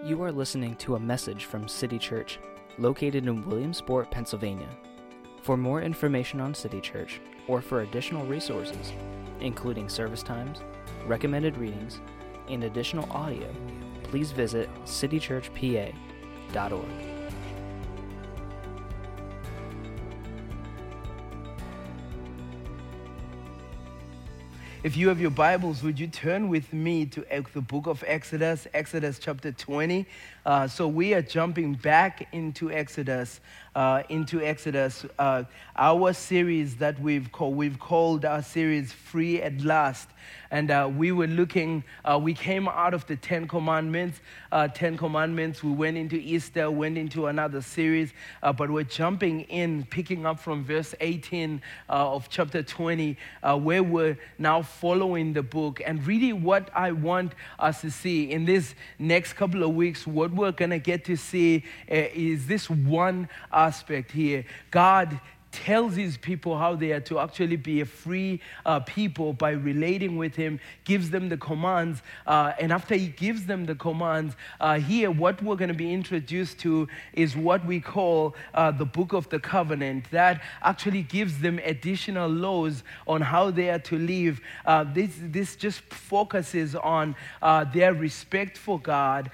You are listening to a message from City Church, located in Williamsport, Pennsylvania. For more information on City Church, or for additional resources, including service times, recommended readings, and additional audio, please visit citychurchpa.org. If you have your Bibles, would you turn with me to the book of Exodus, Exodus chapter 20. So we are jumping back into Exodus, our series that we've called our series Free at Last. And we came out of the Ten Commandments. We went into Easter, went into another series, but we're jumping in, picking up from verse 18 of chapter 20, where we're now following the book. And really what I want us to see in this next couple of weeks, what we're going to get to see is this one aspect here. God tells his people how they are to actually be a free people by relating with him, gives them the commands, and after he gives them the commands, here what we're going to be introduced to is what we call the Book of the Covenant. That actually gives them additional laws on how they are to live. This just focuses on their respect for God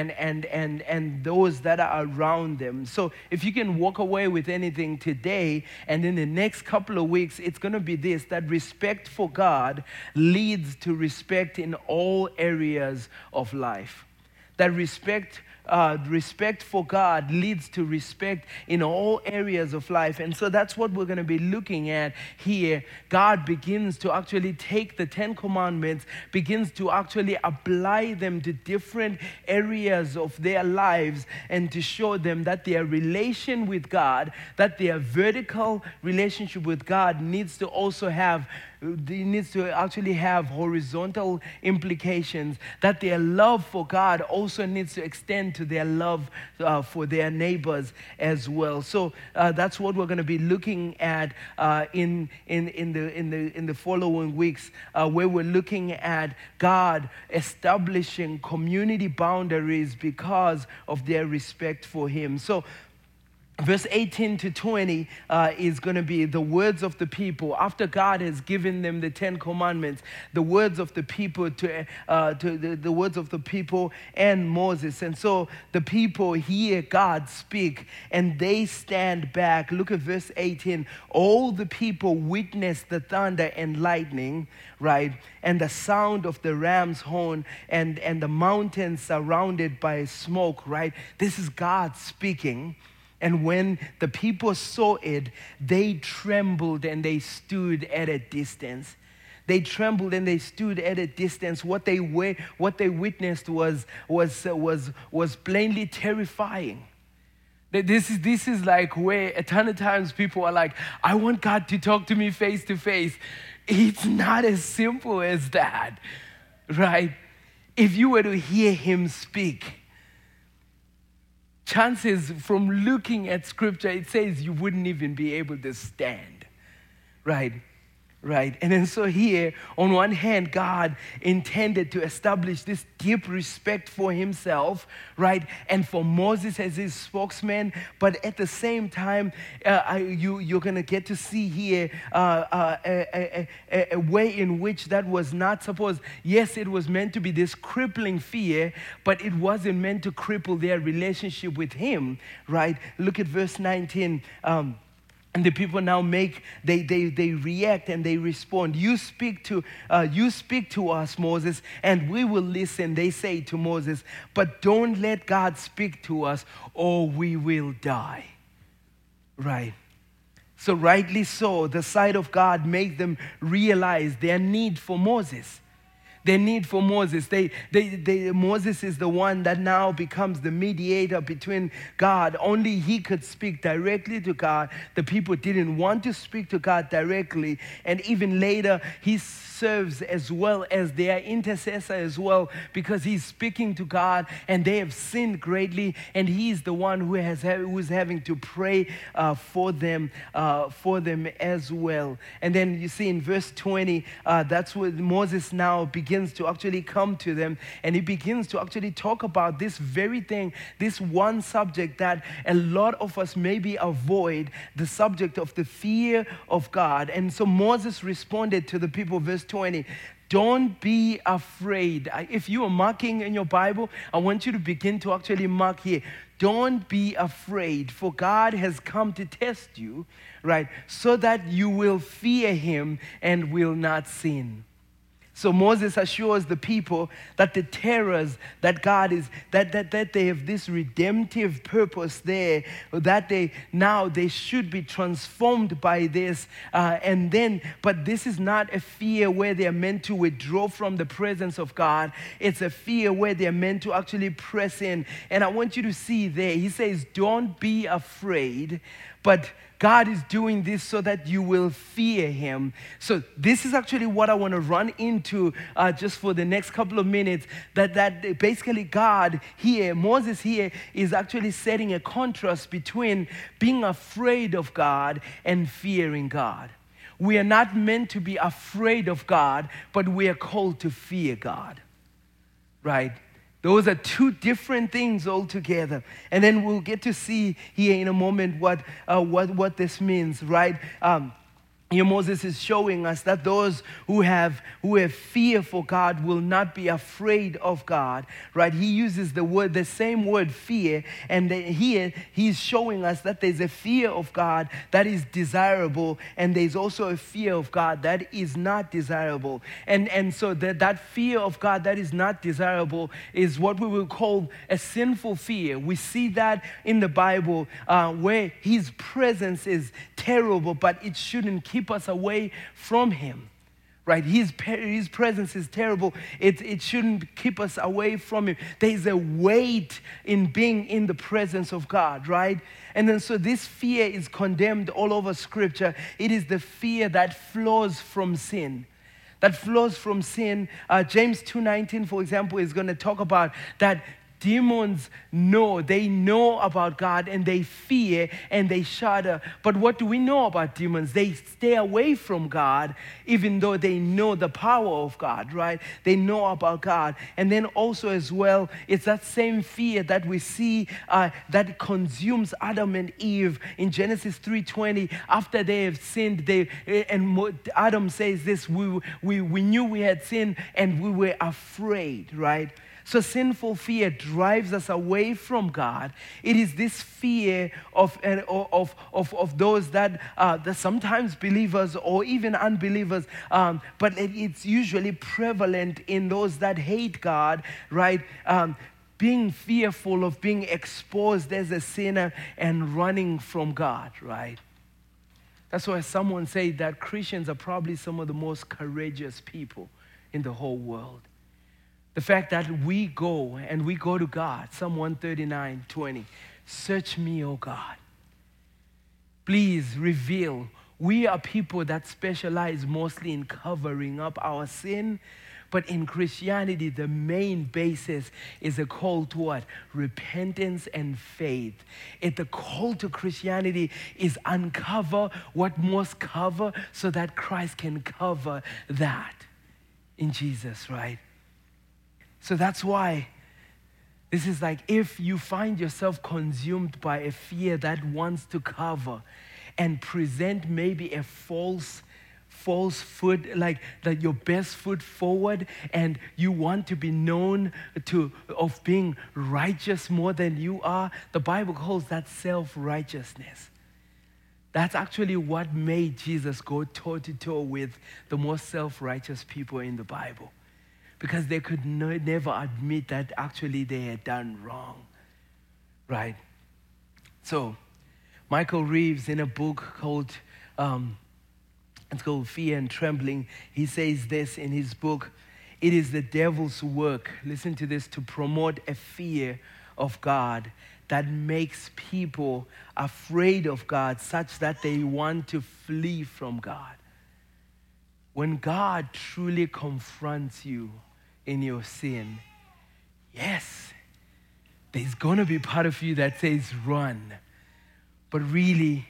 and those that are around them. So if you can walk away with anything today, and in the next couple of weeks, it's going to be this, that respect for God leads to respect in all areas of life. That respect for God leads to respect in all areas of life. And so that's what we're going to be looking at here. God begins to actually take the Ten Commandments, begins to actually apply them to different areas of their lives, and to show them that their relation with God, that their vertical relationship with God needs to actually have horizontal implications, that their love for God also needs to extend to their love for their neighbors as well. So that's what we're going to be looking at in the following weeks, where we're looking at God establishing community boundaries because of their respect for him. So verse 18 to 20 is going to be the words of the people. After God has given them the Ten Commandments, the words of the people the words of the people and Moses. And so the people hear God speak, and they stand back. Look at verse 18. All the people witnessed the thunder and lightning, right, and the sound of the ram's horn, and the mountains surrounded by smoke, right? This is God speaking. And when the people saw it, they trembled and they stood at a distance. They trembled and they stood at a distance. What they witnessed was plainly terrifying. This is like where a ton of times people are like, I want God to talk to me face to face. It's not as simple as that, right? If you were to hear him speak, chances from looking at scripture, it says you wouldn't even be able to stand, right? Right. And then so here, on one hand, God intended to establish this deep respect for himself, right? And for Moses as his spokesman. But at the same time, you're going to get to see here a way in which that was not supposed. Yes, it was meant to be this crippling fear, but it wasn't meant to cripple their relationship with him, right? Look at verse 19. And the people now they react and they respond. You speak to us, Moses, and we will listen, they say to Moses. But don't let God speak to us, or we will die. Right. So rightly so, the sight of God made them realize their need for Moses. Their need for Moses. Moses is the one that now becomes the mediator between God. Only he could speak directly to God. The people didn't want to speak to God directly. And even later, he serves as well as their intercessor as well, because he's speaking to God and they have sinned greatly, and he's the one who is having to pray for them as well. And then you see in verse 20, that's where Moses now begins begins to actually come to them, and he begins to actually talk about this very thing, this one subject that a lot of us maybe avoid, the subject of the fear of God. And so Moses responded to the people, verse 20, don't be afraid. If you are marking in your Bible, I want you to begin to actually mark here. Don't be afraid, for God has come to test you, right, so that you will fear him and will not sin. So Moses assures the people that the terrors that God is, that they have this redemptive purpose there, that they should be transformed by this. But this is not a fear where they are meant to withdraw from the presence of God. It's a fear where they are meant to actually press in. And I want you to see there, he says, don't be afraid, but God is doing this so that you will fear him. So this is actually what I want to run into just for the next couple of minutes, that basically God here, Moses here, is actually setting a contrast between being afraid of God and fearing God. We are not meant to be afraid of God, but we are called to fear God, right? Those are two different things altogether. And then we'll get to see here in a moment what this means, right? Here Moses is showing us that those who have fear for God will not be afraid of God, right? He uses the same word fear, and here he's showing us that there's a fear of God that is desirable, and there's also a fear of God that is not desirable. And so that fear of God that is not desirable is what we will call a sinful fear. We see that in the Bible where his presence is terrible, but it shouldn't keep us away from him, right? His presence is terrible. It shouldn't keep us away from him. There's a weight in being in the presence of God, right? And then so this fear is condemned all over Scripture. It is the fear that flows from sin. That flows from sin. James 2:19, for example, is going to talk about that demons they know about God, and they fear and they shudder. But what do we know about demons? They stay away from God even though they know the power of God, right? They know about God. And then also as well, it's that same fear that we see that consumes Adam and Eve in Genesis 3:20. After they have sinned, Adam says this, we knew we had sinned and we were afraid, right? So sinful fear drives us away from God. It is this fear of those that sometimes believers or even unbelievers, but it's usually prevalent in those that hate God, right? Being fearful of being exposed as a sinner and running from God, right? That's why someone said that Christians are probably some of the most courageous people in the whole world. The fact that we go to God, Psalm 139:20, search me, O God. Please reveal. We are people that specialize mostly in covering up our sin, but in Christianity, the main basis is a call to what? Repentance and faith. The call to Christianity is uncover what must cover so that Christ can cover that in Jesus, right? So that's why this is like, if you find yourself consumed by a fear that wants to cover and present maybe a false foot, like your best foot forward, and you want to be known of being righteous more than you are, the Bible calls that self-righteousness. That's actually what made Jesus go toe-to-toe with the most self-righteous people in the Bible. Because they could never admit that actually they had done wrong, right? So, Michael Reeves, in a book called, it's called Fear and Trembling, he says this in his book: it is the devil's work, listen to this, to promote a fear of God that makes people afraid of God such that they want to flee from God. When God truly confronts you in your sin, yes, there's going to be part of you that says run. But really,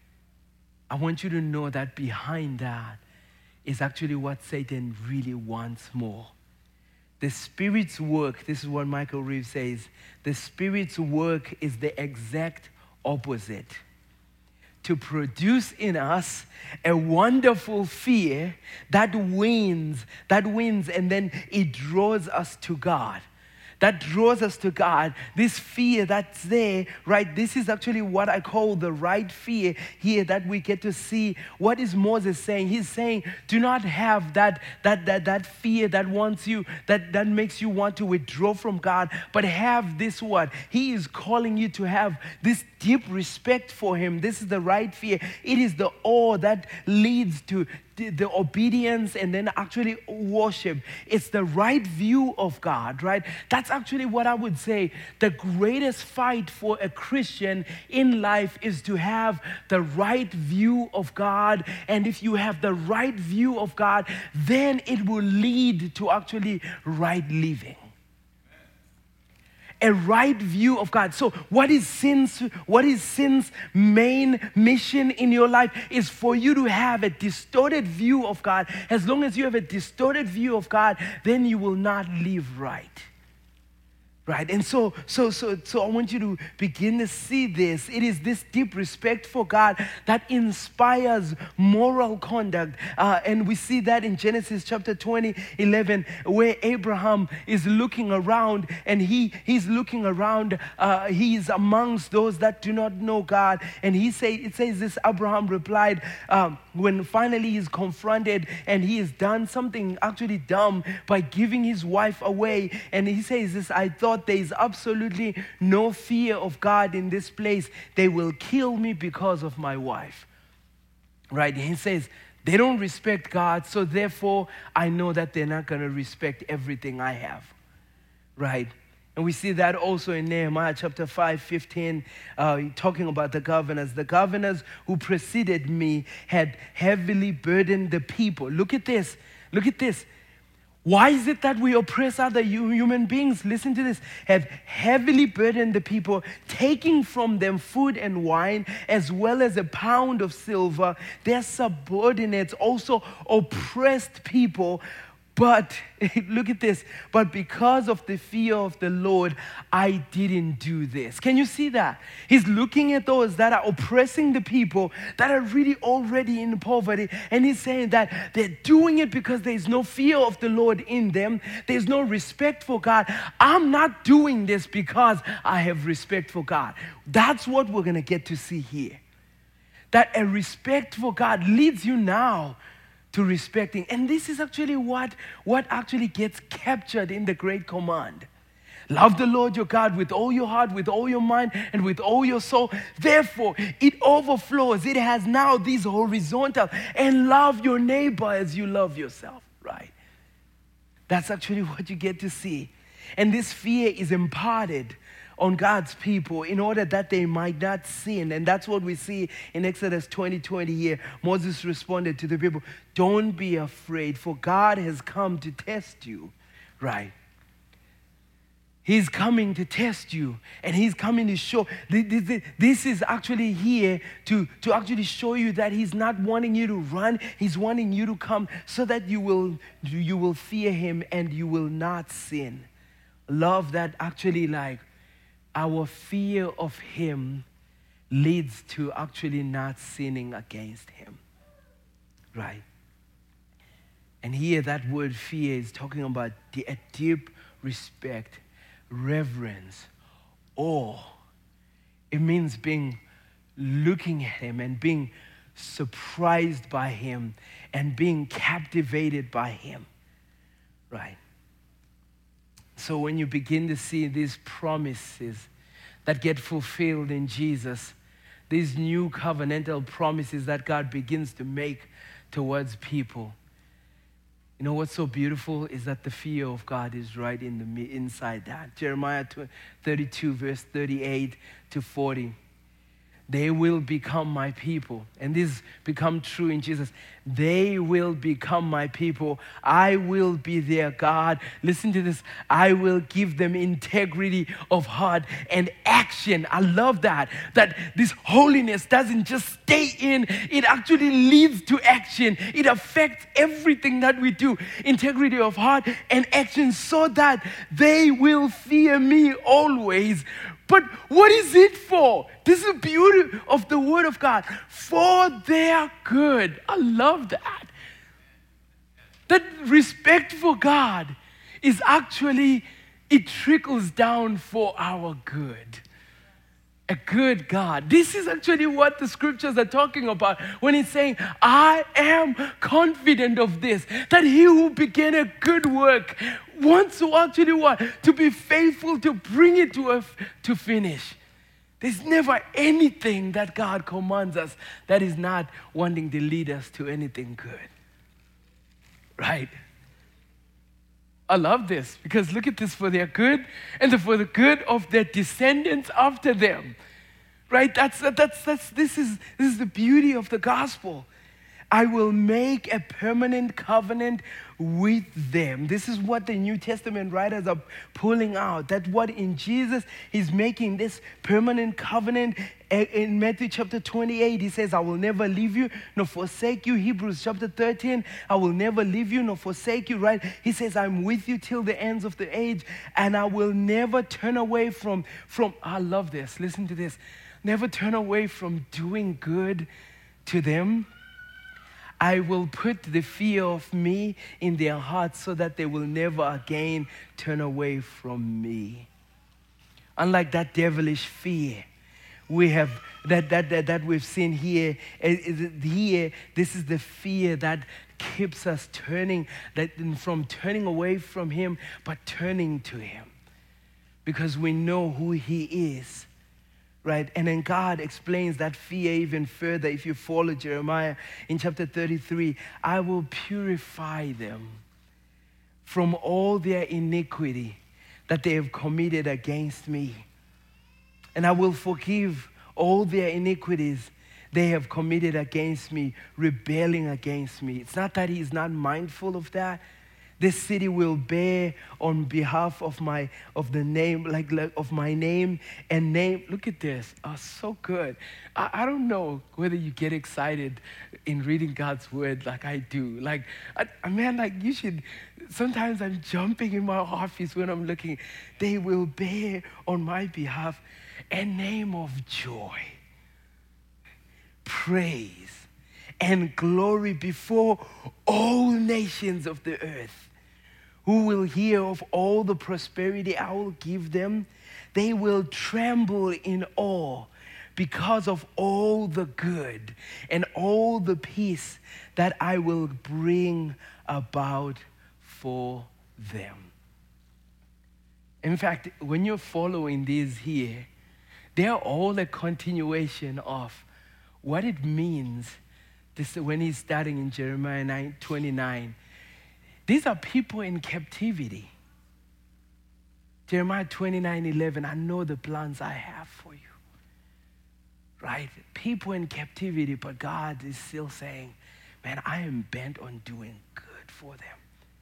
I want you to know that behind that is actually what Satan really wants more. The Spirit's work, this is what Michael Reeves says, the Spirit's work is the exact opposite. To produce in us a wonderful fear that wins, and then it draws us to God. That draws us to God. This fear that's there, right? This is actually what I call the right fear here that we get to see. What is Moses saying? He's saying, do not have that fear that wants you, that makes you want to withdraw from God, but have this what? He is calling you to have this deep respect for Him. This is the right fear. It is the awe that leads to the obedience and then actually worship. It's the right view of God, right? That's actually what I would say. The greatest fight for a Christian in life is to have the right view of God. And if you have the right view of God, then it will lead to actually right living. A right view of God. So what is sin's main mission in your life is for you to have a distorted view of God. As long as you have a distorted view of God, then you will not live right. Right? And so I want you to begin to see this. It is this deep respect for God that inspires moral conduct. And we see that in Genesis chapter 20:11, where Abraham is looking around and he's looking around. He's amongst those that do not know God. And it says this, Abraham replied, when finally he's confronted and he has done something actually dumb by giving his wife away. And he says this, I thought there is absolutely no fear of God in this place. They will kill me because of my wife. Right? And he says, they don't respect God, so therefore I know that they're not going to respect everything I have. Right? And we see that also in Nehemiah chapter 5:15, talking about the governors. The governors who preceded me had heavily burdened the people. Look at this. Look at this. Why is it that we oppress other human beings? Listen to this. Have heavily burdened the people, taking from them food and wine, as well as a pound of silver. Their subordinates also oppressed people. But, look at this, but because of the fear of the Lord, I didn't do this. Can you see that? He's looking at those that are oppressing the people, that are really already in poverty, and he's saying that they're doing it because there's no fear of the Lord in them. There's no respect for God. I'm not doing this because I have respect for God. That's what we're going to get to see here. That a respect for God leads you now to respecting. And this is actually what actually gets captured in the Great Command. Love the Lord your God with all your heart, with all your mind, and with all your soul. Therefore, it overflows. It has now these horizontal. And love your neighbor as you love yourself, right? That's actually what you get to see. And this fear is imparted on God's people in order that they might not sin. And that's what we see in Exodus 20:20 here. Moses responded to the people, don't be afraid, for God has come to test you, right? He's coming to test you, and he's coming to show. This is actually here to actually show you that he's not wanting you to run. He's wanting you to come so that you will fear him and you will not sin. Love that actually, like, our fear of him leads to actually not sinning against him, right? And here that word fear is talking about a deep respect, reverence, awe. It means looking at him and being surprised by him and being captivated by him, right? So when you begin to see these promises that get fulfilled in Jesus, these new covenantal promises that God begins to make towards people, you know what's so beautiful is that the fear of God is right inside that. Jeremiah 32 verse 38 to 40. they will become my people. And this become true in Jesus. They will become my people. I will be their God. Listen to this. I will give them integrity of heart and action. I love that. That this holiness doesn't just stay in. It actually leads to action. It affects everything that we do. Integrity of heart and action so that they will fear me always. But what is it for? This is the beauty of the Word of God. For their good. I love that. That respect for God is actually, it trickles down for our good. A good God. This is actually what the scriptures are talking about when it's saying, I am confident of this, that he who began a good work wants to actually what? To be faithful to bring it to finish. There's never anything that God commands us that is not wanting to lead us to anything good. Right? I love this because look at this, for their good and for the good of their descendants after them. Right? This is the beauty of the gospel. I will make a permanent covenant with them. This is what the New Testament writers are pulling out. That what in Jesus, he's making this permanent covenant. In Matthew chapter 28, he says, I will never leave you nor forsake you. Hebrews chapter 13, I will never leave you nor forsake you, right? He says, I'm with you till the ends of the age, and I will never turn away from I love this. Listen to this. Never turn away from doing good to them. I will put the fear of me in their hearts so that they will never again turn away from me. Unlike that devilish fear we have that we've seen here, this is the fear that keeps us from turning away from him, but turning to him. Because we know who he is. Right? And then God explains that fear even further. If you follow Jeremiah in chapter 33, I will purify them from all their iniquity that they have committed against me. And I will forgive all their iniquities they have committed against me, rebelling against me. It's not that he's not mindful of that. This city will bear on behalf of my name and name. Look at this. Oh, so good. I don't know whether you get excited in reading God's word like I do. You should. Sometimes I'm jumping in my office when I'm looking. They will bear on my behalf a name of joy, praise, and glory before all nations of the earth, who will hear of all the prosperity I will give them. They will tremble in awe because of all the good and all the peace that I will bring about for them. In fact, when you're following these here, they're all a continuation of what it means. This, when he's starting in Jeremiah 9:29, these are people in captivity. Jeremiah 29:11, I know the plans I have for you. Right? People in captivity, but God is still saying, man, I am bent on doing good for them.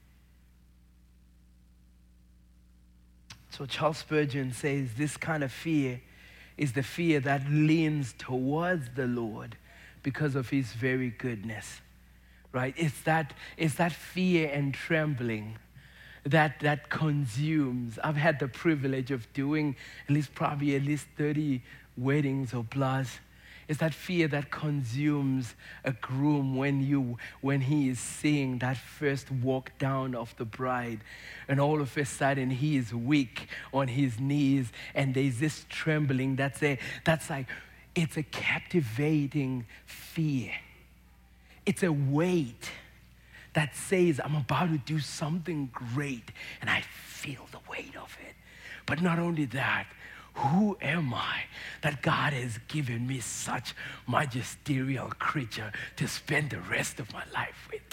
So Charles Spurgeon says this kind of fear is the fear that leans towards the Lord because of his very goodness. Right? It's that fear and trembling that consumes. I've had the privilege of doing at least 30 weddings or plus. It's that fear that consumes a groom when he is seeing that first walk down of the bride, and all of a sudden he is weak on his knees, and there's this trembling that's like it's a captivating fear. It's a weight that says, I'm about to do something great, and I feel the weight of it. But not only that, who am I that God has given me such magisterial creature to spend the rest of my life with?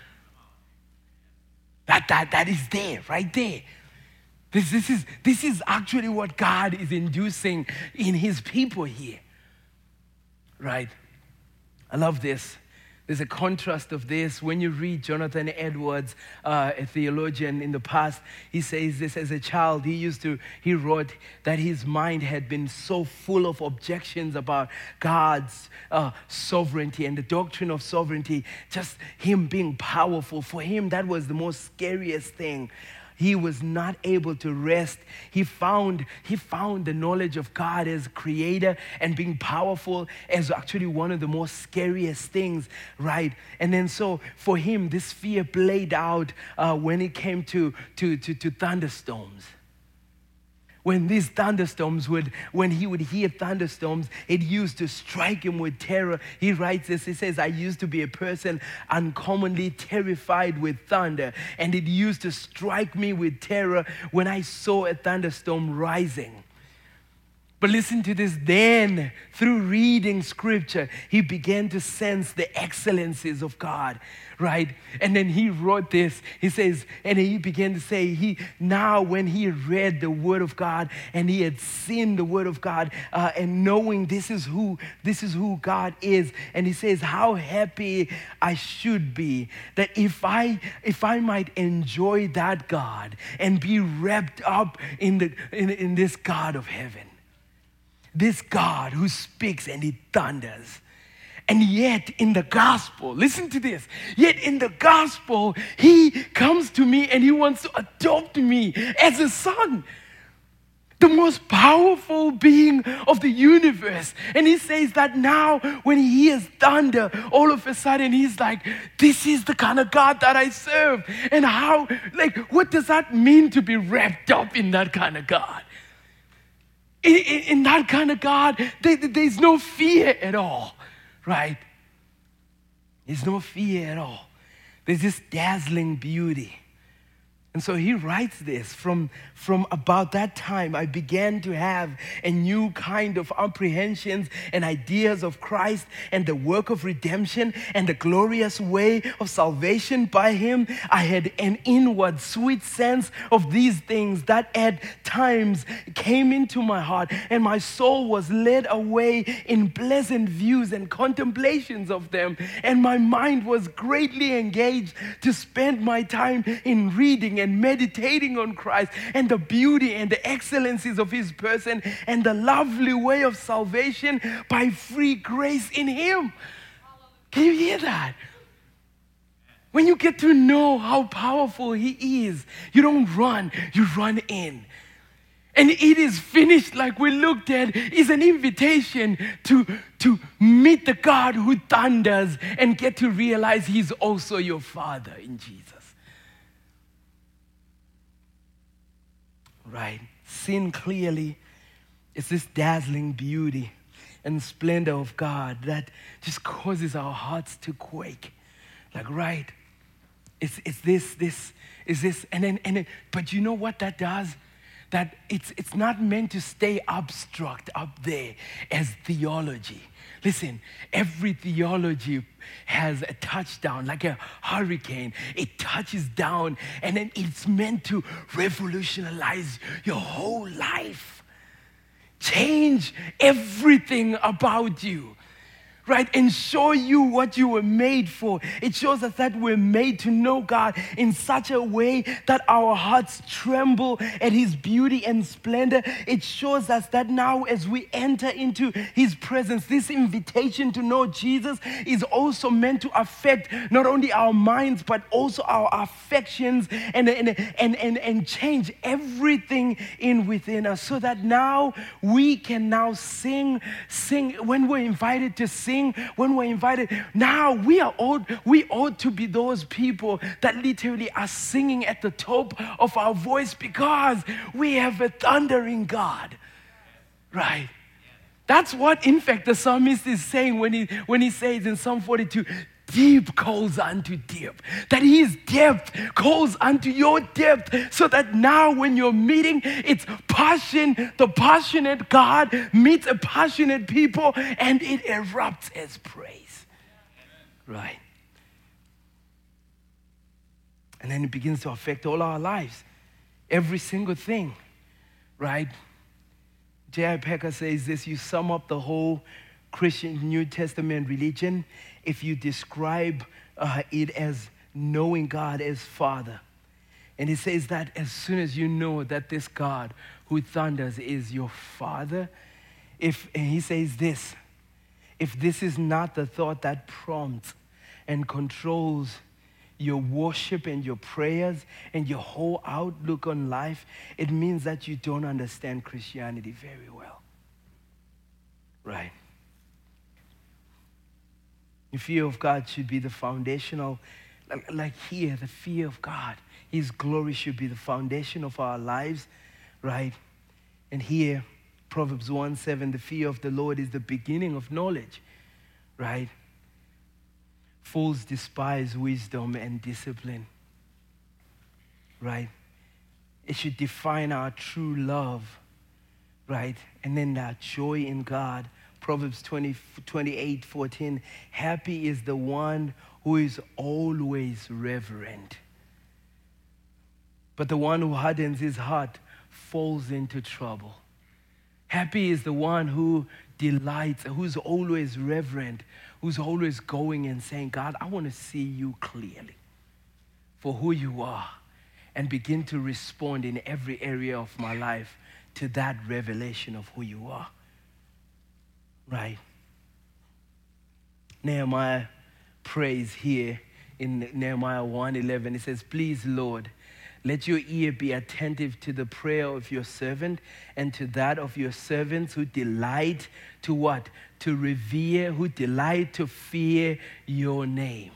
That is there, right there. This is actually what God is inducing in his people here. right? I love this. There's a contrast of this. When you read Jonathan Edwards, a theologian in the past, he says this: as a child, he wrote that his mind had been so full of objections about God's sovereignty and the doctrine of sovereignty, just him being powerful. For him, that was the most scariest thing. He was not able to rest. He found the knowledge of God as creator and being powerful as actually one of the most scariest things, right? And then so for him, this fear played out when it came to thunderstorms. When these thunderstorms when he would hear thunderstorms, it used to strike him with terror. He writes this, he says, I used to be a person uncommonly terrified with thunder, and it used to strike me with terror when I saw a thunderstorm rising. But listen to this. Then, through reading scripture, he began to sense the excellencies of God, right? And then he wrote this. He says, and he began to say, now when he read the word of God and he had seen the word of God and knowing this is who God is, and he says, how happy I should be that if I might enjoy that God and be wrapped up in this God of heaven. This God who speaks and he thunders. And yet in the gospel, listen to this, yet in the gospel, he comes to me and he wants to adopt me as a son. The most powerful being of the universe. And he says that now when he hears thunder, all of a sudden he's like, this is the kind of God that I serve. And what does that mean to be wrapped up in that kind of God? In that kind of God, there's no fear at all, right? There's no fear at all. There's this dazzling beauty. And so he writes this, from about that time, I began to have a new kind of apprehensions and ideas of Christ and the work of redemption and the glorious way of salvation by him. I had an inward sweet sense of these things that at times came into my heart, and my soul was led away in pleasant views and contemplations of them. And my mind was greatly engaged to spend my time in reading and meditating on Christ and the beauty and the excellencies of his person and the lovely way of salvation by free grace in him. Can you hear that? When you get to know how powerful he is, you don't run, you run in. And it is finished, like we looked at, is an invitation to meet the God who thunders and get to realize he's also your Father in Jesus. Right? Seen clearly, it's this dazzling beauty and splendor of God that just causes our hearts to quake. Like, right? It's this, and then, but you know what that does? That it's not meant to stay abstract up there as theology. Listen, every theology has a touchdown, like a hurricane. It touches down, and then it's meant to revolutionize your whole life. Change everything about you. Right, and show you what you were made for. It shows us that we're made to know God in such a way that our hearts tremble at his beauty and splendor. It shows us that now as we enter into his presence, this invitation to know Jesus is also meant to affect not only our minds, but also our affections and change everything in within us, so that now we can now sing when we're invited to sing. When we're invited, now we ought to be those people that literally are singing at the top of our voice because we have a thundering God, right? That's what, in fact, the psalmist is saying when he says in Psalm 42, deep calls unto deep. That his depth calls unto your depth, so that now when you're meeting, it's passion. The passionate God meets a passionate people, and it erupts as praise. Right? And then it begins to affect all our lives. Every single thing. Right? J.I. Packer says this: you sum up the whole Christian New Testament religion, if you describe it as knowing God as Father. And it says that as soon as you know that this God who thunders is your Father, and he says this, if this is not the thought that prompts and controls your worship and your prayers and your whole outlook on life, it means that you don't understand Christianity very well. Right? The fear of God should be the foundational, like here, the fear of God. His glory should be the foundation of our lives, right? And here, Proverbs 1:7, the fear of the Lord is the beginning of knowledge, right? Fools despise wisdom and discipline, right? It should define our true love, right? And then our joy in God. Proverbs 28:14, happy is the one who is always reverent. But the one who hardens his heart falls into trouble. Happy is the one who delights, who's always reverent, who's always going and saying, God, I want to see you clearly for who you are and begin to respond in every area of my life to that revelation of who you are. Right? Nehemiah prays here in Nehemiah 1:11. It says, please, Lord, let your ear be attentive to the prayer of your servant and to that of your servants who delight to what? To revere, who delight to fear your name.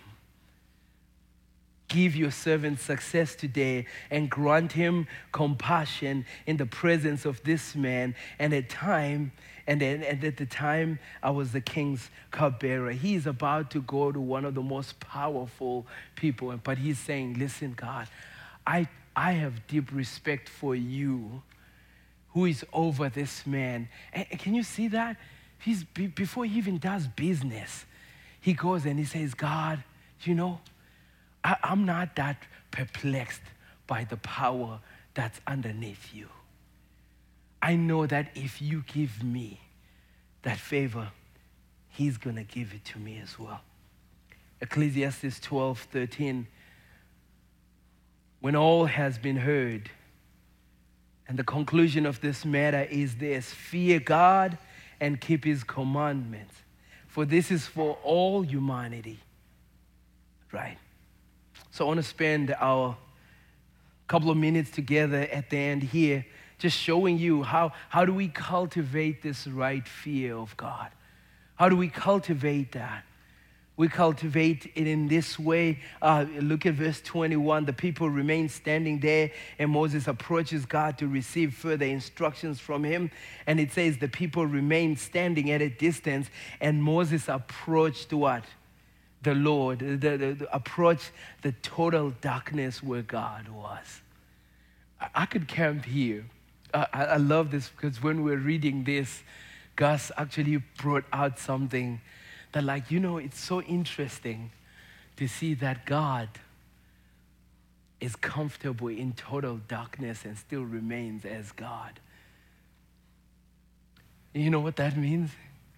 Give your servant success today and grant him compassion in the presence of this man. And at the time, I was the king's cupbearer. He is about to go to one of the most powerful people, but he's saying, listen, God, I have deep respect for you, who is over this man. And can you see that? Before he even does business, he goes and he says, God, you know, I'm not that perplexed by the power that's underneath you. I know that if you give me that favor, he's going to give it to me as well. Ecclesiastes 12:13, when all has been heard, and the conclusion of this matter is this, fear God and keep his commandments, for this is for all humanity. Right? So I want to spend our couple of minutes together at the end here just showing you how do we cultivate this right fear of God? How do we cultivate that? We cultivate it in this way. Look at verse 21. The people remain standing there, and Moses approaches God to receive further instructions from him. And it says the people remained standing at a distance, and Moses approached what? The Lord. Approached the total darkness where God was. I could camp here. I love this because when we're reading this, Gus actually brought out something that, like, you know, it's so interesting to see that God is comfortable in total darkness and still remains as God. You know what that means?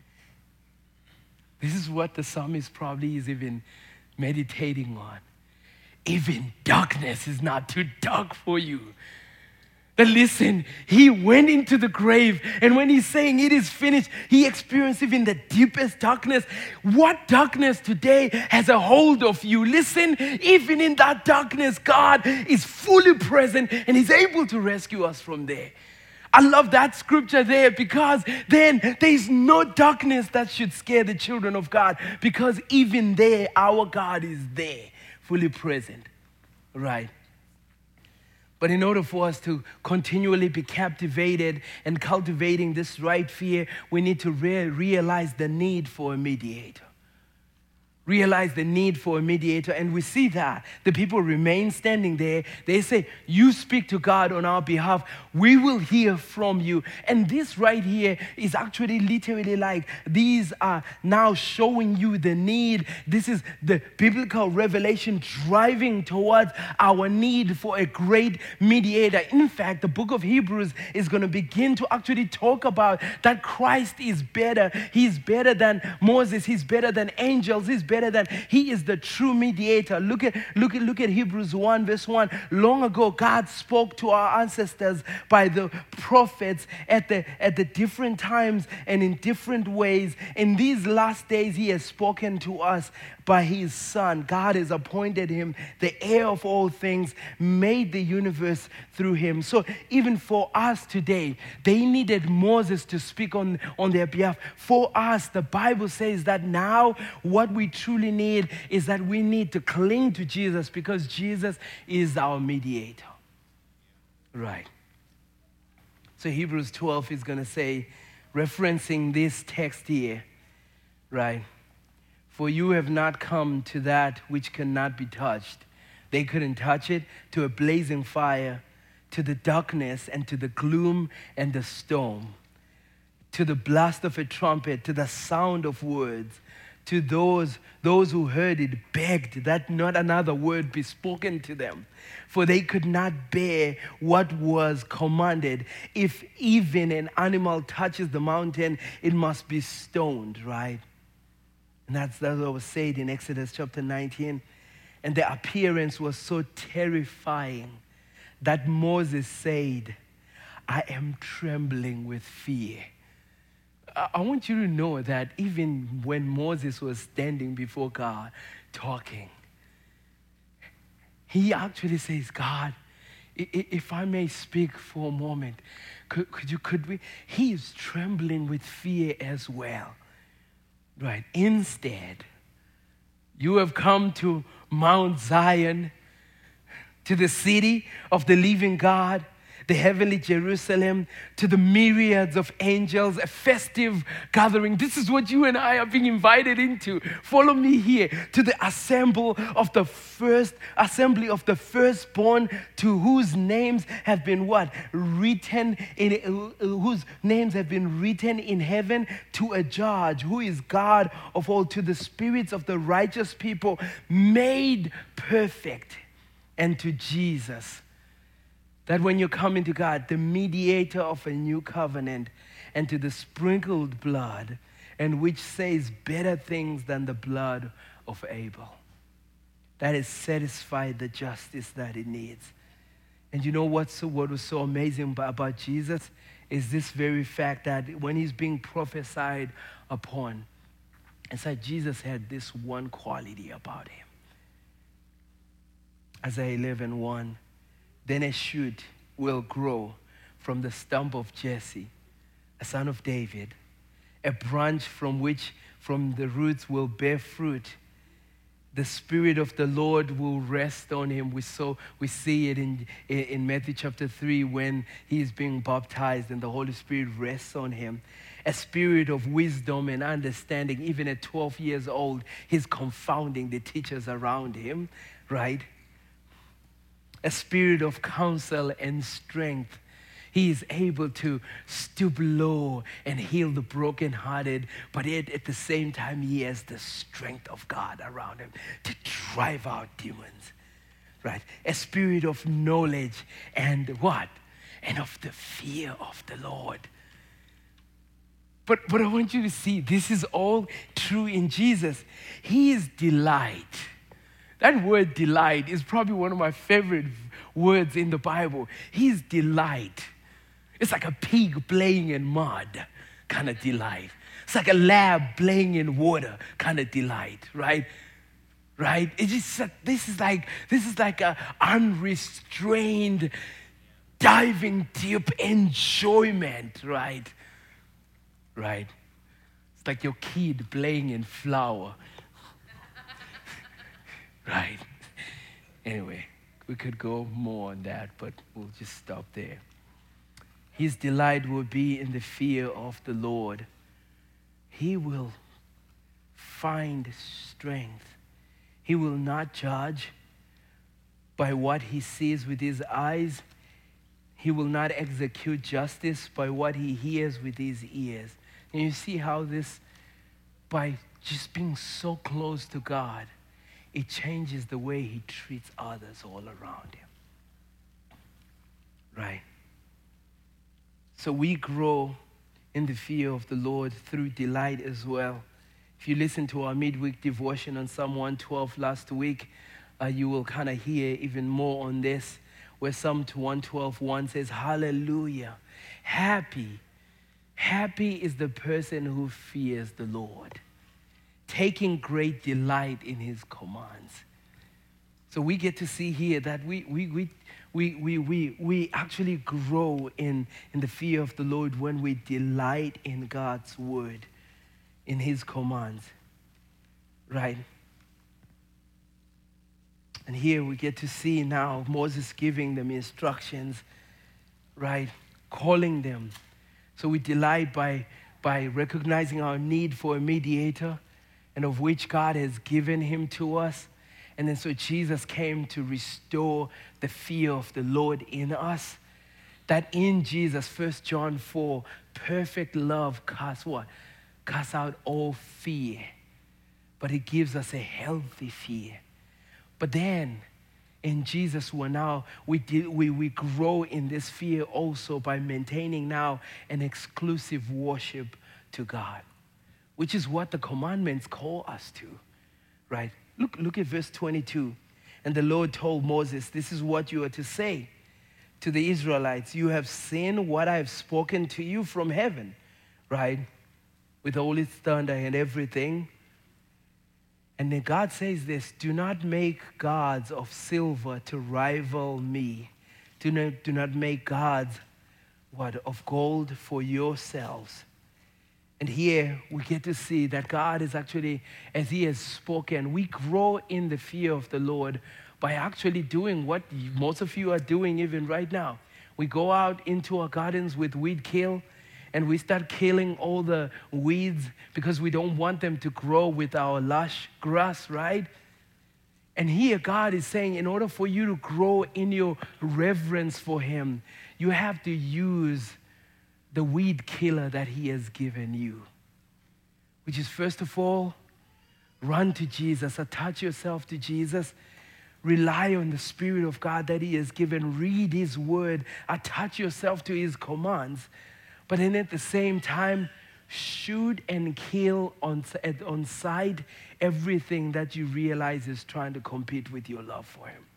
This is what the psalmist probably is even meditating on. Even darkness is not too dark for you. But listen, he went into the grave, and when he's saying it is finished, he experienced even the deepest darkness. What darkness today has a hold of you? Listen, even in that darkness, God is fully present, and he's able to rescue us from there. I love that scripture there, because then there's no darkness that should scare the children of God, because even there, our God is there, fully present, right? But in order for us to continually be captivated and cultivating this right fear, we need to realize the need for a mediator. realize the need for a mediator, and we see that the people remain standing there. They say, you speak to God on our behalf, we will hear from you. And this right here is actually literally like, these are now showing you the need. This is the biblical revelation driving towards our need for a great mediator. In fact, the book of Hebrews is going to begin to actually talk about that Christ is better. He's better than Moses. He's better than angels. He's better than, he is the true mediator. Look at Hebrews 1 verse 1. Long ago, God spoke to our ancestors by the prophets at the different times and in different ways. In these last days, he has spoken to us by his Son. God has appointed him the heir of all things, made the universe through him. So even for us today, they needed Moses to speak on their behalf. For us, the Bible says that now what we truly need is that we need to cling to Jesus, because Jesus is our mediator. Right. So Hebrews 12 is going to say, referencing this text here, right? For you have not come to that which cannot be touched. They couldn't touch it, to a blazing fire, to the darkness and to the gloom and the storm, to the blast of a trumpet, to the sound of words. To those who heard it begged that not another word be spoken to them, for they could not bear what was commanded. If even an animal touches the mountain, it must be stoned, right? And that's what was said in Exodus chapter 19. And the appearance was so terrifying that Moses said, I am trembling with fear. I want you to know that even when Moses was standing before God talking, he actually says, God, if I may speak for a moment, could we? He is trembling with fear as well. Right. Instead, you have come to Mount Zion, to the city of the living God, the heavenly Jerusalem, to the myriads of angels, a festive gathering. This is what you and I are being invited into. Follow me here to the assembly of the firstborn, to whose names have been what? Whose names have been written in heaven, to a judge who is God of all, to the spirits of the righteous people made perfect, and to Jesus. That when you come into God, the mediator of a new covenant, and to the sprinkled blood, and which says better things than the blood of Abel, that has satisfied the justice that it needs. And you know what was so amazing about Jesus is this very fact that when he's being prophesied upon, it's like Jesus had this one quality about him. Isaiah 11:1. Then a shoot will grow from the stump of Jesse, a son of David, a branch from the roots will bear fruit. The Spirit of the Lord will rest on him. We see it in Matthew chapter 3 when he is being baptized and the Holy Spirit rests on him. A spirit of wisdom and understanding. Even at 12 years old, he's confounding the teachers around him, right? A spirit of counsel and strength. He is able to stoop low and heal the brokenhearted, but yet at the same time, he has the strength of God around him to drive out demons, right? A spirit of knowledge and what? And of the fear of the Lord. But I want you to see, this is all true in Jesus. He is delight. That word delight is probably one of my favorite words in the Bible. He's delight. It's like a pig playing in mud kind of delight. It's like a lamb playing in water kind of delight, right? Right? It's just this is like a unrestrained, diving deep enjoyment, right? Right? It's like your kid playing in flour. Right. Anyway, we could go more on that, but we'll just stop there. His delight will be in the fear of the Lord. He will find strength. He will not judge by what he sees with his eyes. He will not execute justice by what he hears with his ears. And you see how this, by just being so close to God, it changes the way he treats others all around him. Right? So we grow in the fear of the Lord through delight as well. If you listen to our midweek devotion on Psalm 112 last week, you will kind of hear even more on this, where Psalm 112:1 says, hallelujah, happy is the person who fears the Lord, taking great delight in his commands. So we get to see here that we actually grow in the fear of the Lord when we delight in God's word, in his commands, right? And here we get to see now Moses giving them instructions, right? Calling them. So we delight by recognizing our need for a mediator, and of which God has given him to us. And then so Jesus came to restore the fear of the Lord in us. That in Jesus, 1 John 4, perfect love casts what? Casts out all fear. But it gives us a healthy fear. But then in Jesus, we grow in this fear also by maintaining now an exclusive worship to God, which is what the commandments call us to, right? Look at verse 22. And the Lord told Moses, this is what you are to say to the Israelites. You have seen what I have spoken to you from heaven, right? With all its thunder and everything. And then God says this, do not make gods of silver to rival me. Do not make gods, of gold for yourselves. And here we get to see that God is actually, as he has spoken, we grow in the fear of the Lord by actually doing what most of you are doing even right now. We go out into our gardens with weed kill, and we start killing all the weeds because we don't want them to grow with our lush grass, right? And here God is saying, in order for you to grow in your reverence for him, you have to use the weed killer that he has given you. Which is, first of all, run to Jesus, attach yourself to Jesus, rely on the Spirit of God that he has given, read his word, attach yourself to his commands. But then at the same time, shoot and kill on sight everything that you realize is trying to compete with your love for him.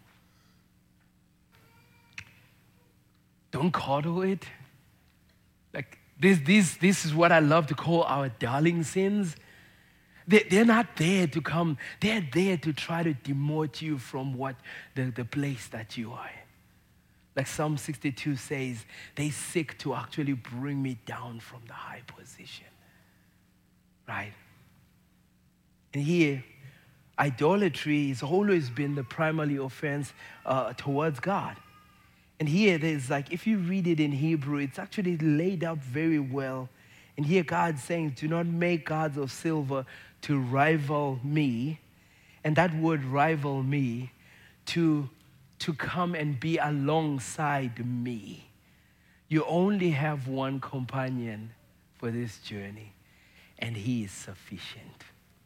Don't coddle it. Like this is what I love to call our darling sins. They're not there to come. They're there to try to demote you from what the place that you are in. Like Psalm 62 says, they seek to actually bring me down from the high position. Right? And here, idolatry has always been the primary offense towards God. And here there's like, if you read it in Hebrew, it's actually laid out very well. And here God's saying, do not make gods of silver to rival me. And that word rival me, to come and be alongside me. You only have one companion for this journey, and he is sufficient.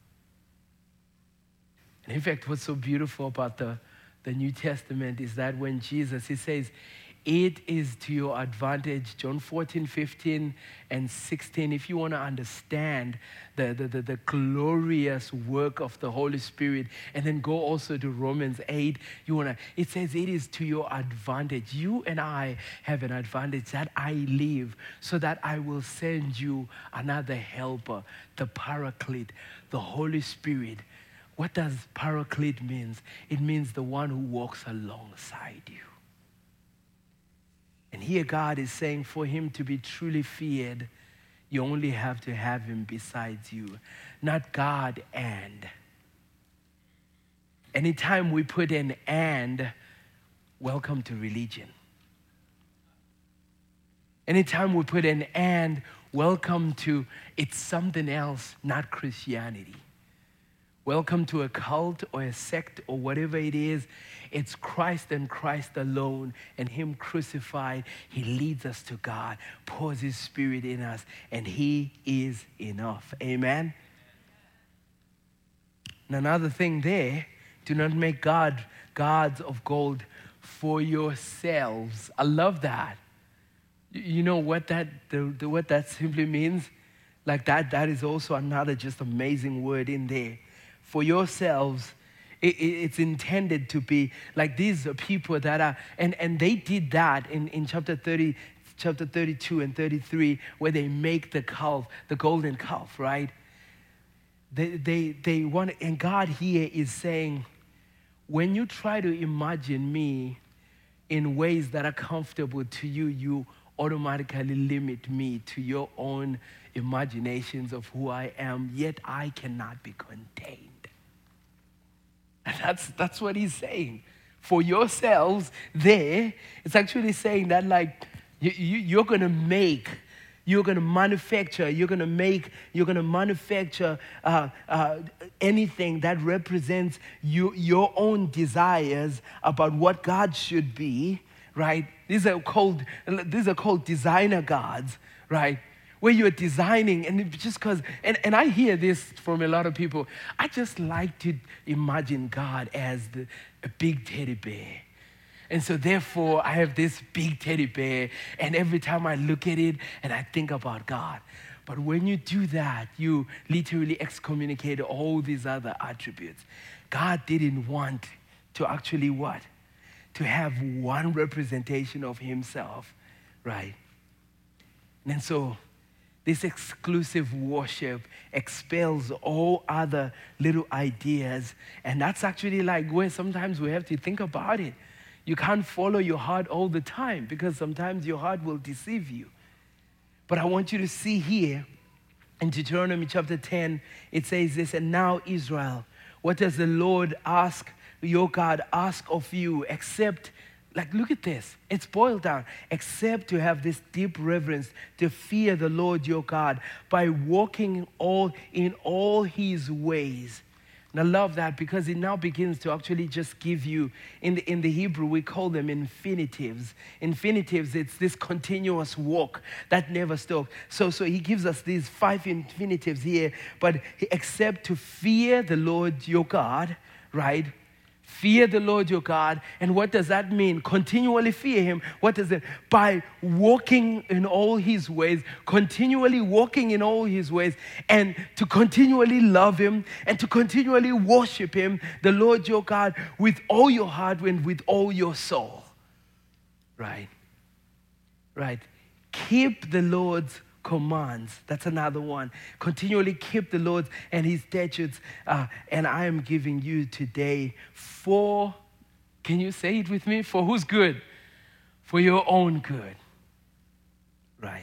And in fact, what's so beautiful about the New Testament is that when Jesus, he says, it is to your advantage, John 14, 15, and 16, if you want to understand the glorious work of the Holy Spirit, and then go also to Romans 8, it says it is to your advantage. You and I have an advantage that I live, so that I will send you another helper, the Paraclete, the Holy Spirit. What does Paraclete means? It means the one who walks alongside you. And here God is saying, for him to be truly feared, you only have to have him besides you. Not God and. Anytime we put an and, welcome to religion. Anytime we put an and, welcome to it's something else, not Christianity. Welcome to a cult or a sect or whatever it is. It's Christ and Christ alone and Him crucified. He leads us to God, pours His Spirit in us, and He is enough. Amen? And another thing there, do not make gods of gold for yourselves. I love that. You know what that simply means? Like that is also another just amazing word in there. For yourselves, it's intended to be like these are people that are, and they did that in chapter 32 and 33, where they make the calf, the golden calf, right? They want, and God here is saying, when you try to imagine me in ways that are comfortable to you, you automatically limit me to your own imaginations of who I am, yet I cannot be contained. And that's what he's saying. For yourselves there, it's actually saying that like you're going to make, you're going to manufacture, you're going to manufacture anything that represents your own desires about what God should be, right? These are called designer gods, right? Where you're designing, and just because, and I hear this from a lot of people, I just like to imagine God as a big teddy bear. And so therefore, I have this big teddy bear, and every time I look at it, and I think about God. But when you do that, you literally excommunicate all these other attributes. God didn't want to actually what? To have one representation of Himself, right? And so, this exclusive worship expels all other little ideas. And that's actually like where sometimes we have to think about it. You can't follow your heart all the time because sometimes your heart will deceive you. But I want you to see here in Deuteronomy chapter 10, it says this, and now Israel, what does the Lord ask, your God ask of you except, like, look at this. It's boiled down. Except to have this deep reverence, to fear the Lord your God by walking in all His ways. And I love that because it now begins to actually just give you, in the Hebrew, we call them infinitives. Infinitives, it's this continuous walk that never stops. So He gives us these 5 infinitives here, but except to fear the Lord your God, right? Fear the Lord your God. And what does that mean? Continually fear Him. What does it? By walking in all His ways, continually walking in all His ways, and to continually love Him and to continually worship Him, the Lord your God, with all your heart and with all your soul. Right? Right. Keep the Lord's commands. That's another one. Continually keep the Lord's and His statutes. And I am giving you today for, can you say it with me? For whose good? For your own good. Right.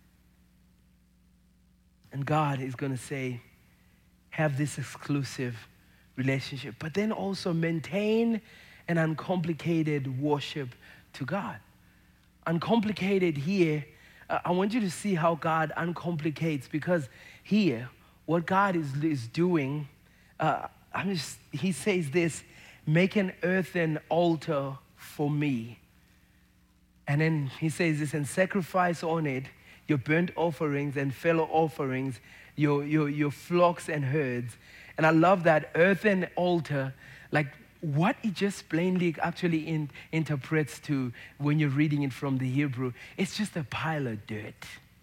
And God is going to say, have this exclusive relationship, but then also maintain an uncomplicated worship to God. Uncomplicated here, I want you to see how God uncomplicates, because here, what God is doing, He says this, make an earthen altar for me. And then He says this, and sacrifice on it your burnt offerings and fellow offerings, your flocks and herds. And I love that earthen altar, like what it just plainly actually interprets to when you're reading it from the Hebrew. It's just a pile of dirt.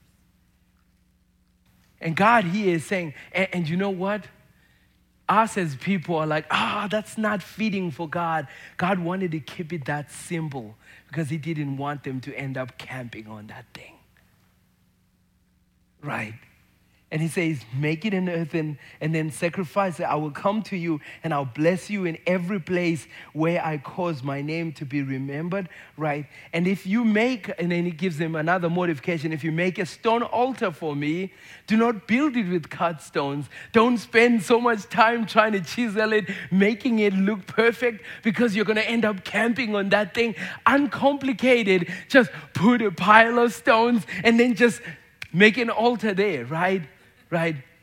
And God here is saying, and you know what? Us as people are like, that's not fitting for God. God wanted to keep it that simple because He didn't want them to end up camping on that thing. Right? And He says, make it an earthen and then sacrifice it. I will come to you and I'll bless you in every place where I cause my name to be remembered, right? And if you make, and then He gives them another modification, if you make a stone altar for me, do not build it with cut stones. Don't spend so much time trying to chisel it, making it look perfect, because you're going to end up camping on that thing. Uncomplicated, just put a pile of stones and then just make an altar there, right? Right?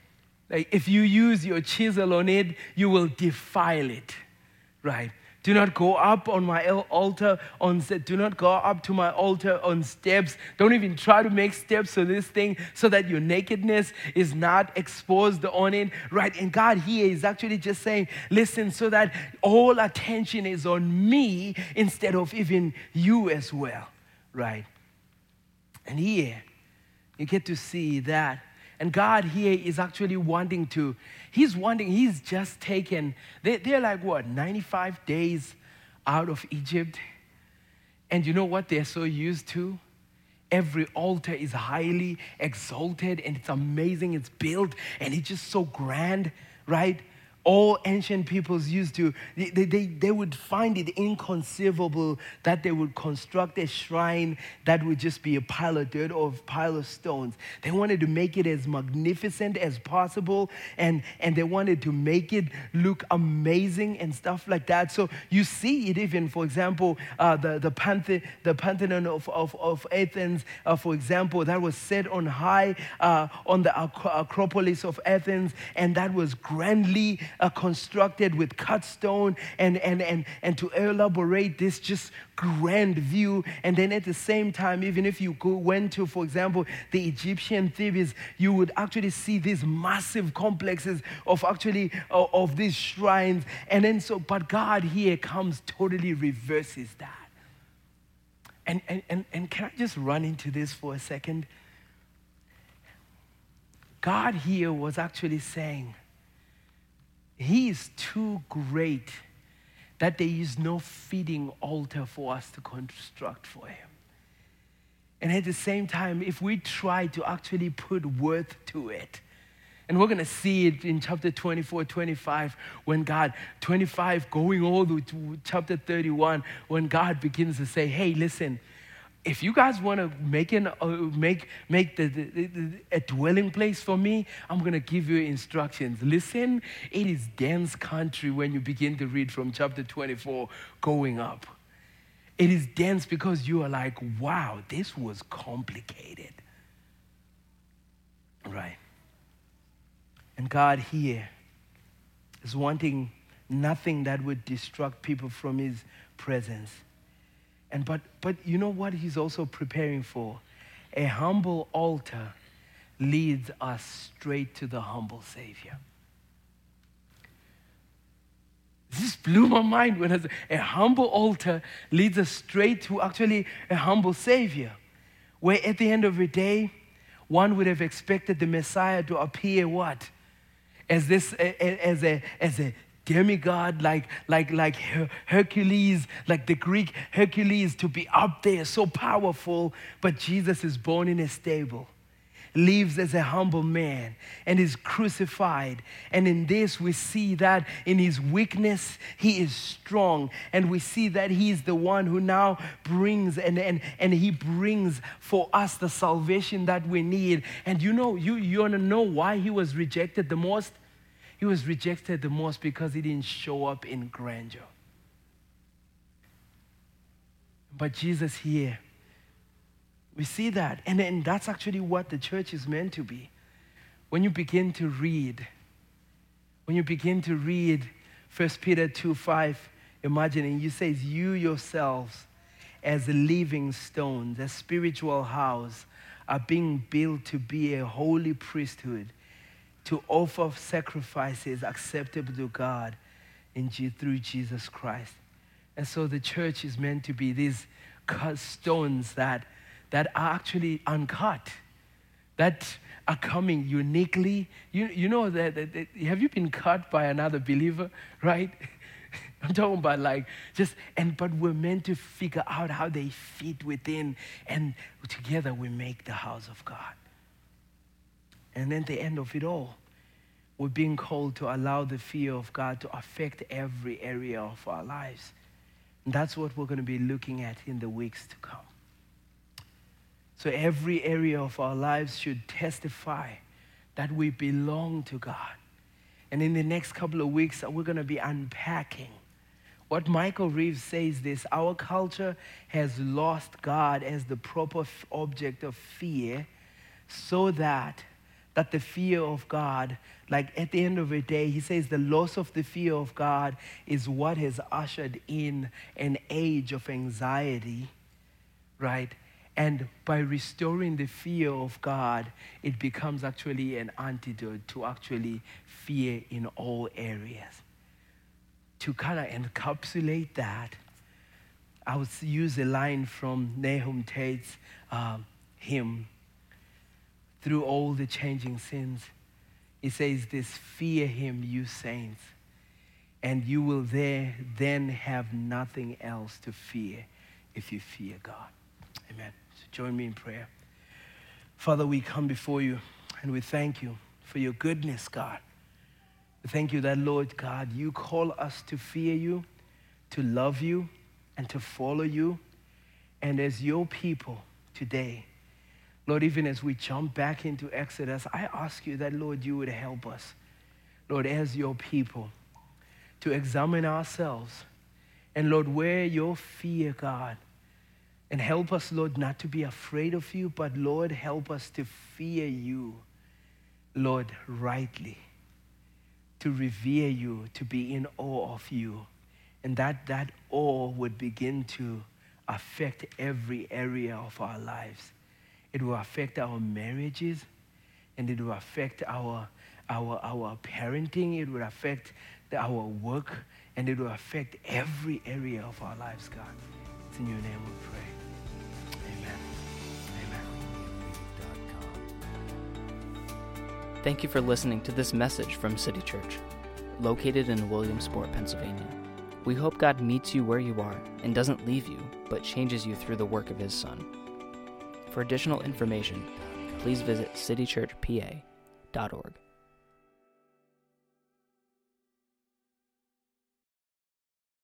Like if you use your chisel on it, you will defile it, right? Do not go up on my altar do not go up to my altar on steps. Don't even try to make steps to this thing so that your nakedness is not exposed on it, right? And God here is actually just saying, listen, so that all attention is on me instead of even you as well, right? And here, you get to see that. And God here is actually he's just taken, they're like what, 95 days out of Egypt? And you know what they're so used to? Every altar is highly exalted and it's amazing, it's built and it's just so grand, right? All ancient peoples used to, they would find it inconceivable that they would construct a shrine that would just be a pile of dirt or a pile of stones. They wanted to make it as magnificent as possible, and they wanted to make it look amazing and stuff like that. So you see it even, for example, the Pantheon of Athens, for example, that was set on high on the Acropolis of Athens, and that was grandly constructed with cut stone and to elaborate this just grand view. And then at the same time, even if you went to, for example, the Egyptian Thebes, you would actually see these massive complexes of these shrines. And then but God here comes, totally reverses that. And can I just run into this for a second? God here was actually saying, He is too great that there is no fitting altar for us to construct for Him. And at the same time, if we try to actually put worth to it, and we're going to see it in chapter 24, 25, when God, 25 going all the way to chapter 31, when God begins to say, hey, listen, if you guys want to make a dwelling place for me, I'm going to give you instructions. Listen, it is dense country when you begin to read from chapter 24 going up. It is dense because you are like, wow, this was complicated. Right? And God here is wanting nothing that would distract people from His presence. But you know what He's also preparing for? A humble altar leads us straight to the humble Savior. This blew my mind when I said a humble altar leads us straight to actually a humble Savior. Where at the end of the day, one would have expected the Messiah to appear what? As a demigod, like Hercules, like the Greek Hercules, to be up there, so powerful. But Jesus is born in a stable, lives as a humble man, and is crucified. And in this, we see that in His weakness, He is strong. And we see that He is the one who now brings, and He brings for us the salvation that we need. And you want to know why He was rejected the most? He was rejected the most because He didn't show up in grandeur. But Jesus here, we see that. And that's actually what the church is meant to be. When you begin to read 1 Peter 2:5, imagining, you say, you yourselves as living stones, a spiritual house, are being built to be a holy priesthood, to offer sacrifices acceptable to God through Jesus Christ. And so the church is meant to be these cut stones that are actually uncut, that are coming uniquely. You know that have you been cut by another believer, right? I'm talking about but we're meant to figure out how they fit within, and together we make the house of God. And then the end of it all, we're being called to allow the fear of God to affect every area of our lives. And that's what we're going to be looking at in the weeks to come. So every area of our lives should testify that we belong to God. And in the next couple of weeks, we're going to be unpacking what Michael Reeves says this: our culture has lost God as the proper object of fear, so that that the fear of God, like at the end of the day, he says the loss of the fear of God is what has ushered in an age of anxiety, right? And by restoring the fear of God, it becomes actually an antidote to actually fear in all areas. To kind of encapsulate that, I would use a line from Nahum Tate's hymn, Through All the Changing Sins. It says this: fear him, you saints, and you will then have nothing else to fear if you fear God. Amen. So join me in prayer. Father, we come before you and we thank you for your goodness, God. We thank you that, Lord God, you call us to fear you, to love you, and to follow you. And as your people today, Lord, even as we jump back into Exodus, I ask you that, Lord, you would help us, Lord, as your people, to examine ourselves. And Lord, where your fear, God, and help us, Lord, not to be afraid of you, but Lord, help us to fear you, Lord, rightly, to revere you, to be in awe of you. And that awe would begin to affect every area of our lives. It will affect our marriages, and it will affect our parenting. It will affect our work, and it will affect every area of our lives, God. It's in your name we pray. Amen. Thank you for listening to this message from City Church, located in Williamsport, Pennsylvania. We hope God meets you where you are and doesn't leave you, but changes you through the work of His Son. For additional information, please visit citychurchpa.org.